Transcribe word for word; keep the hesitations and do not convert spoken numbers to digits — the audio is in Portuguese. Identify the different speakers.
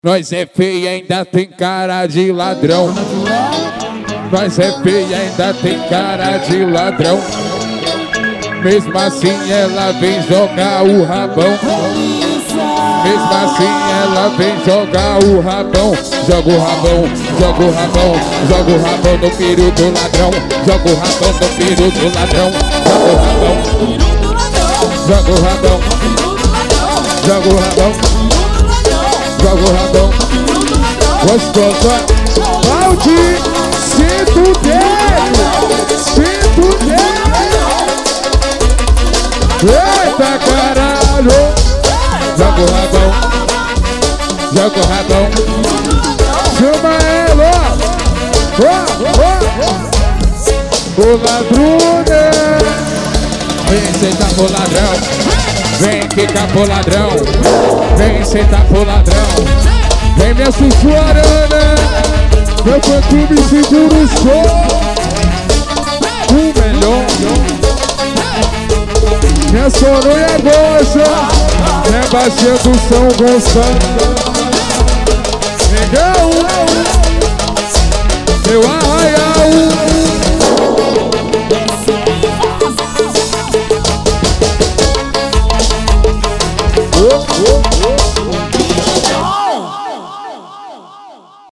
Speaker 1: Nós é feio e ainda tem cara de ladrão. Nós é feio e ainda tem cara de ladrão. Mesmo assim ela vem jogar o rabão. Mesmo assim ela vem jogar o rabão. Joga o rabão, joga o rabão, joga o rabão no peru do ladrão. Joga o rabão no peru do ladrão. Joga o rabão, joga o rabão, joga o rabão, joga o rabão. Gostosa, balde, sinto dele, sinto dele. Eita caralho. Joga o rabão, joga o rabão. Chama ela, oh, oh, oh. O ladrone. Vem sentar pro ladrão, vem quicar pro ladrão, vem sentar pro ladrão. Vem minha sussuarana, meu canto me segura o som. O melhor. Minha soronha gosta, é baixinha do São Gonçalo.